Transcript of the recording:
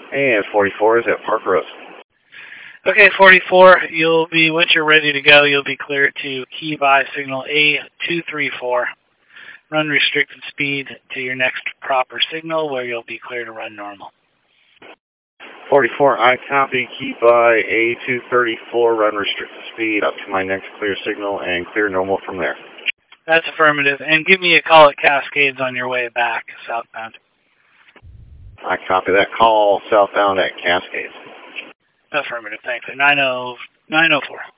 And 44 is at Park Road. Okay, 44, once you're ready to go, you'll be cleared to key by signal A234. Run restricted speed to your next proper signal where you'll be clear to run normal. 44, I copy. Keep by A234, run restricted speed up to my next clear signal and clear normal from there. That's affirmative. And give me a call at Cascades on your way back, southbound. I copy that. Call southbound at Cascades. Affirmative, thanks. 904.